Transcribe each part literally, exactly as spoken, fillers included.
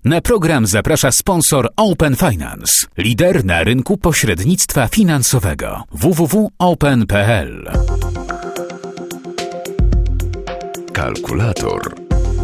Na program zaprasza sponsor Open Finance, lider na rynku pośrednictwa finansowego w w w kropka open kropka p l. Kalkulator.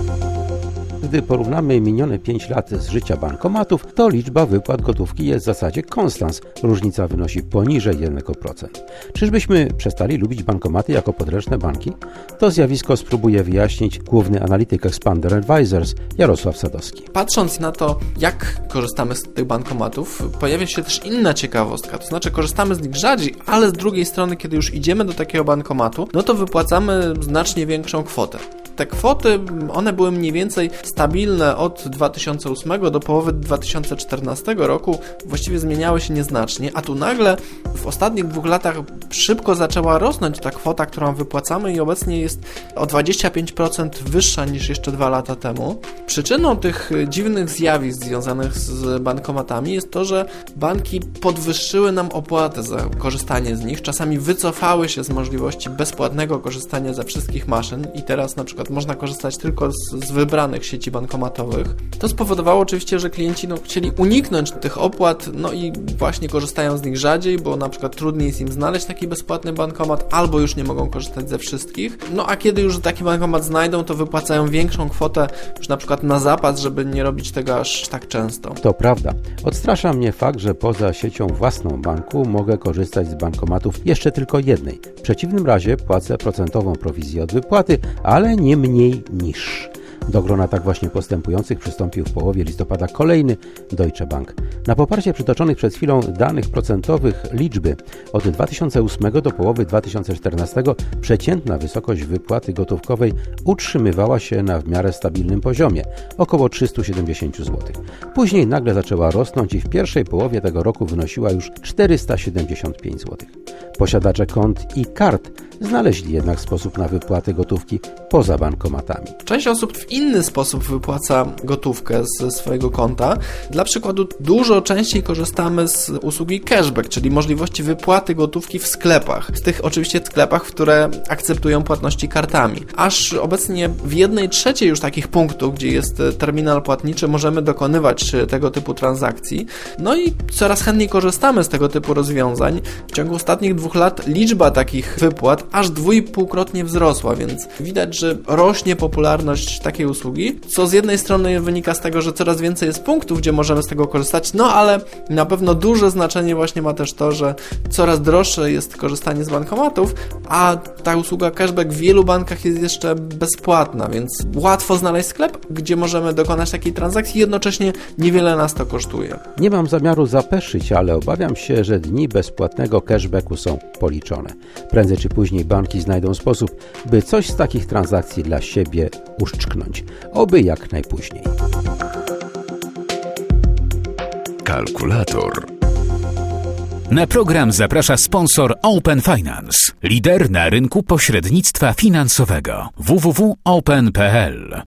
Gdy porównamy minione pięć lat z życia bankomatów, to liczba wypłat gotówki jest w zasadzie konstans. Różnica wynosi poniżej jednego procenta. Czyżbyśmy przestali lubić bankomaty jako podręczne banki? To zjawisko spróbuje wyjaśnić główny analityk Expander Advisors Jarosław Sadowski. Patrząc na to, jak korzystamy z tych bankomatów, pojawia się też inna ciekawostka. To znaczy korzystamy z nich rzadziej, ale z drugiej strony, kiedy już idziemy do takiego bankomatu, no to wypłacamy znacznie większą kwotę. Te kwoty, one były mniej więcej stabilne od dwa tysiące ósmego do połowy dwa tysiące czternastego roku, właściwie zmieniały się nieznacznie, a tu nagle w ostatnich dwóch latach szybko zaczęła rosnąć ta kwota, którą wypłacamy i obecnie jest o dwadzieścia pięć procent wyższa niż jeszcze dwa lata temu. Przyczyną tych dziwnych zjawisk związanych z bankomatami jest to, że banki podwyższyły nam opłaty za korzystanie z nich, czasami wycofały się z możliwości bezpłatnego korzystania ze wszystkich maszyn i teraz na przykład można korzystać tylko z, z wybranych sieci bankomatowych. To spowodowało oczywiście, że klienci no, chcieli uniknąć tych opłat, no i właśnie korzystają z nich rzadziej, bo na przykład trudniej jest im znaleźć taki bezpłatny bankomat, albo już nie mogą korzystać ze wszystkich. No a kiedy już taki bankomat znajdą, to wypłacają większą kwotę już na przykład na zapas, żeby nie robić tego aż tak często. To prawda. Odstrasza mnie fakt, że poza siecią własną banku mogę korzystać z bankomatów jeszcze tylko jednej. W przeciwnym razie płacę procentową prowizję od wypłaty, ale nie mniej niż. Do grona tak właśnie postępujących przystąpił w połowie listopada kolejny Deutsche Bank. Na poparcie przytoczonych przed chwilą danych procentowych liczby od dwa tysiące ósmego do połowy dwa tysiące czternastego przeciętna wysokość wypłaty gotówkowej utrzymywała się na w miarę stabilnym poziomie, około trzysta siedemdziesiąt złotych. Później nagle zaczęła rosnąć i w pierwszej połowie tego roku wynosiła już czterysta siedemdziesiąt pięć złotych. Posiadacze kont i kart znaleźli jednak sposób na wypłatę gotówki poza bankomatami. Część osób w inny sposób wypłaca gotówkę ze swojego konta. Dla przykładu dużo częściej korzystamy z usługi cashback, czyli możliwości wypłaty gotówki w sklepach. Z tych oczywiście sklepach, które akceptują płatności kartami. Aż obecnie w jednej trzeciej już takich punktów, gdzie jest terminal płatniczy, możemy dokonywać tego typu transakcji. No i coraz chętniej korzystamy z tego typu rozwiązań. W ciągu ostatnich dwóch lat liczba takich wypłat aż dwuipółkrotnie wzrosła, więc widać, że rośnie popularność takiej usługi, co z jednej strony wynika z tego, że coraz więcej jest punktów, gdzie możemy z tego korzystać, no ale na pewno duże znaczenie właśnie ma też to, że coraz droższe jest korzystanie z bankomatów, a ta usługa cashback w wielu bankach jest jeszcze bezpłatna, więc łatwo znaleźć sklep, gdzie możemy dokonać takiej transakcji, jednocześnie niewiele nas to kosztuje. Nie mam zamiaru zapeszyć, ale obawiam się, że dni bezpłatnego cashbacku są policzone. Prędzej czy później banki znajdą sposób, by coś z takich transakcji dla siebie uszczknąć. Oby jak najpóźniej. Kalkulator. Na program zaprasza sponsor Open Finance, lider na rynku pośrednictwa finansowego w w w kropka open kropka p l.